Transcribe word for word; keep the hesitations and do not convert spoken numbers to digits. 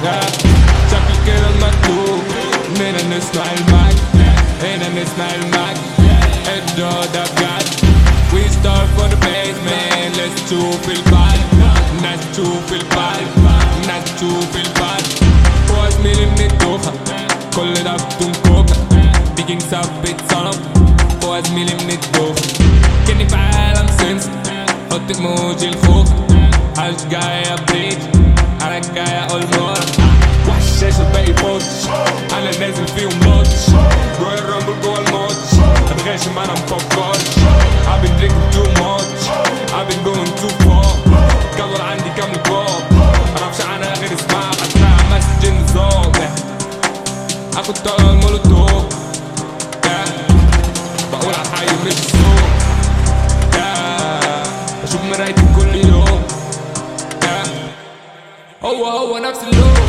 شكل كده المكتوب هنا نسمع المجد هنا نسمع المجد الدو ده بجد. We start for the basement let's تشوف الفايب ناس تشوف الفايب ناس تشوف الفايب. هو زميلي من الدوخة كل ده بدون كوكا بيجي نثبت صنم. هو زميلي من الدوخة كني في عالم سنس حط ايموجي الخوخ عالش جاية بريج انا جاية اقول نور وحش الشاشة الباقي بوتش انا نازل فيهم لوتش روي الرامبل جوا الماتش اتغاشم انا مفكرش I've been drinking too much I've been going too far الجدول عندي كامل باب معرفش عنها غير اسمها اسمها مسج النظام. اخد طلع المولوتوف بقول عالحي مش الصوت بشوف مرايتي كل يوم هو هو نفس اللون.